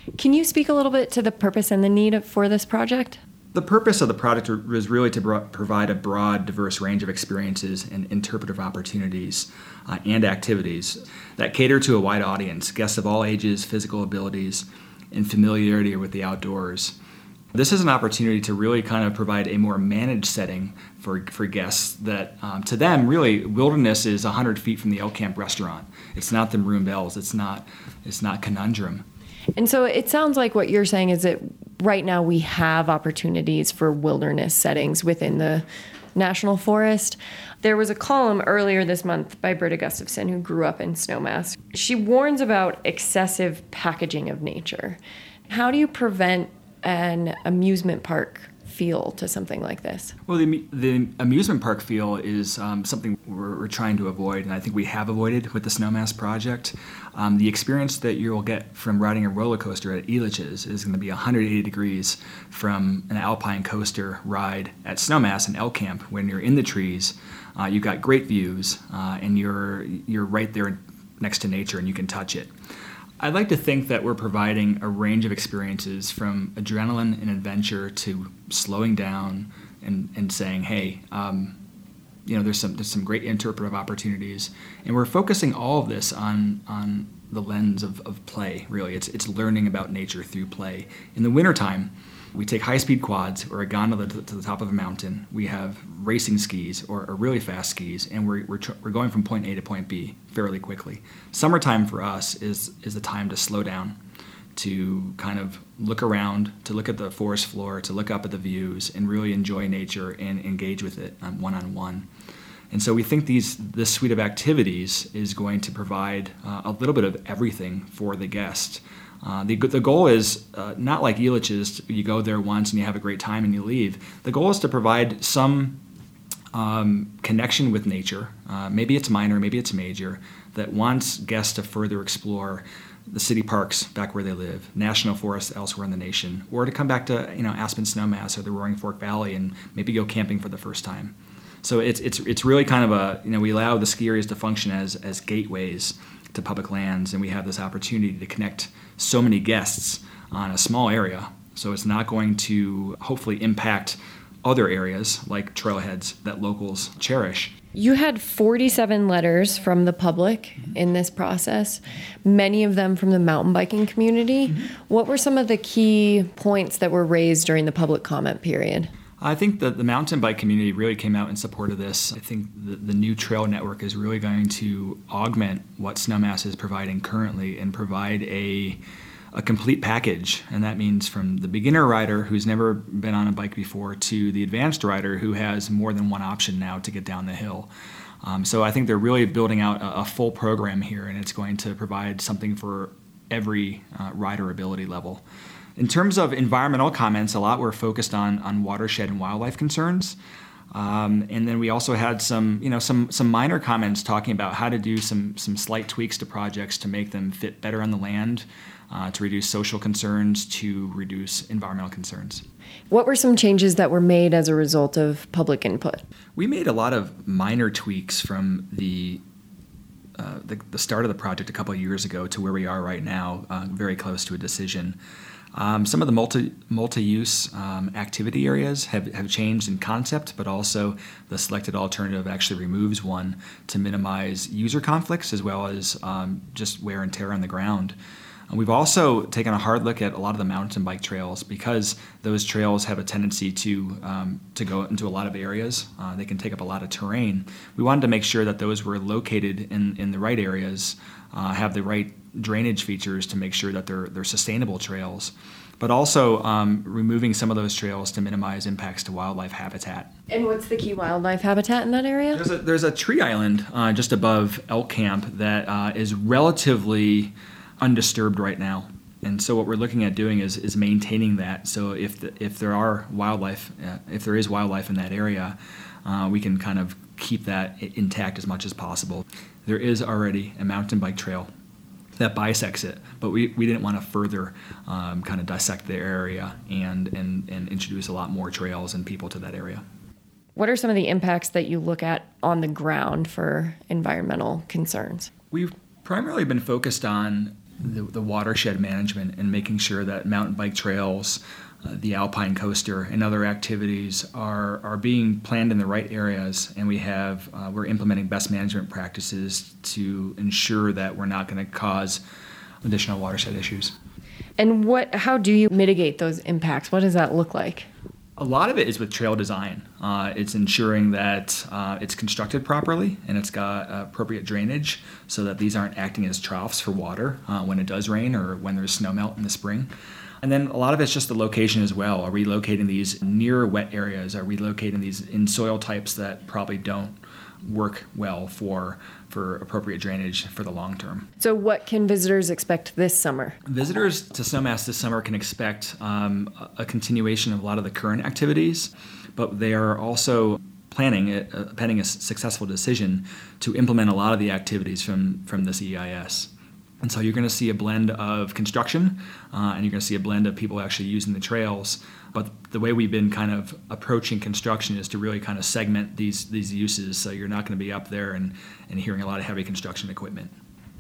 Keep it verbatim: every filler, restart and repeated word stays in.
Can you speak a little bit to the purpose and the need for this project? The purpose of the project was really to bro- provide a broad, diverse range of experiences and interpretive opportunities uh, and activities that cater to a wide audience, guests of all ages, physical abilities, and familiarity with the outdoors. This is an opportunity to really kind of provide a more managed setting for, for guests that, um, to them, really, wilderness is one hundred feet from the Elk Camp restaurant. It's not the Maroon Bells. It's not, it's not Conundrum. And so it sounds like what you're saying is that right now we have opportunities for wilderness settings within the National Forest. There was a column earlier this month by Britta Gustafson, who grew up in Snowmass. She warns about excessive packaging of nature. How do you prevent an amusement park feel to something like this? Well, the, the amusement park feel is um, something we're, we're trying to avoid, and I think we have avoided with the Snowmass project. Um, the experience that you'll get from riding a roller coaster at Elitch's is going to be one hundred eighty degrees from an alpine coaster ride at Snowmass and Elk Camp. When you're in the trees, uh, you've got great views, uh, and you're you're right there next to nature, and you can touch it. I'd like to think that we're providing a range of experiences from adrenaline and adventure to slowing down and, and saying, hey, um, you know, there's some there's some great interpretive opportunities, and we're focusing all of this on on the lens of, of play. Really, it's it's learning about nature through play. In the wintertime, we take high-speed quads or a gondola to, to the top of a mountain. We have racing skis or, or really fast skis, and we're we're, tr- we're going from point A to point B fairly quickly. Summertime for us is is the time to slow down, to kind of look around, to look at the forest floor, to look up at the views, and really enjoy nature and engage with it um, one-on-one. And so we think these this suite of activities is going to provide uh, a little bit of everything for the guest. Uh, the, the goal is uh, not like Elitch's, you go there once and you have a great time and you leave. The goal is to provide some um, connection with nature. Uh, maybe it's minor, maybe it's major, that wants guests to further explore the city parks back where they live, national forests elsewhere in the nation, or to come back to you know Aspen Snowmass or the Roaring Fork Valley and maybe go camping for the first time. So it's it's it's really kind of a, you know, we allow the ski areas to function as as gateways to public lands, and we have this opportunity to connect so many guests on a small area. So it's not going to hopefully impact other areas like trailheads that locals cherish. You had forty-seven letters from the public mm-hmm. in this process, many of them from the mountain biking community. Mm-hmm. What were some of the key points that were raised during the public comment period? I think that the mountain bike community really came out in support of this. I think the, the new trail network is really going to augment what Snowmass is providing currently and provide a a complete package. And that means from the beginner rider who's never been on a bike before to the advanced rider who has more than one option now to get down the hill. Um, so I think they're really building out a, a full program here, and it's going to provide something for every uh, rider ability level. In terms of environmental comments, a lot were focused on, on watershed and wildlife concerns. Um, and then we also had some, you know, some some minor comments talking about how to do some some slight tweaks to projects to make them fit better on the land, uh, to reduce social concerns, to reduce environmental concerns. What were some changes that were made as a result of public input? We made a lot of minor tweaks from the uh, the, the start of the project a couple of years ago to where we are right now, uh, very close to a decision. Um, some of the multi, multi-use um, activity areas have, have changed in concept, but also the selected alternative actually removes one to minimize user conflicts as well as um, just wear and tear on the ground. And we've also taken a hard look at a lot of the mountain bike trails because those trails have a tendency to um, to go into a lot of areas. Uh, they can take up a lot of terrain. We wanted to make sure that those were located in, in the right areas, uh, have the right drainage features to make sure that they're they're sustainable trails, but also um, removing some of those trails to minimize impacts to wildlife habitat. And what's the key wildlife habitat in that area? There's a, there's a tree island uh, just above Elk Camp that uh, is relatively undisturbed right now. And so what we're looking at doing is is maintaining that. So if the, if there are wildlife, uh, if there is wildlife in that area, uh, we can kind of keep that intact as much as possible. There is already a mountain bike trail that bisects it, but we, we didn't want to further um, kind of dissect the area and, and, and introduce a lot more trails and people to that area. What are some of the impacts that you look at on the ground for environmental concerns? We've primarily been focused on the, the watershed management and making sure that mountain bike trails, uh, the Alpine Coaster, and other activities are are being planned in the right areas, and we have uh, we're implementing best management practices to ensure that we're not going to cause additional watershed issues. And what? How do you mitigate those impacts? What does that look like? A lot of it is with trail design. Uh, it's ensuring that uh, it's constructed properly and it's got uh, appropriate drainage so that these aren't acting as troughs for water uh, when it does rain or when there's snowmelt in the spring. And then a lot of it's just the location as well. Are we locating these near wet areas? Are we locating these in soil types that probably don't work well for for appropriate drainage for the long term? So what can visitors expect this summer? Visitors to Snowmass this summer can expect um, a continuation of a lot of the current activities, but they are also planning, uh, pending a successful decision, to implement a lot of the activities from, from this E I S. And so you're going to see a blend of construction, uh, and you're going to see a blend of people actually using the trails. But the way we've been kind of approaching construction is to really kind of segment these these uses, so you're not going to be up there and, and hearing a lot of heavy construction equipment.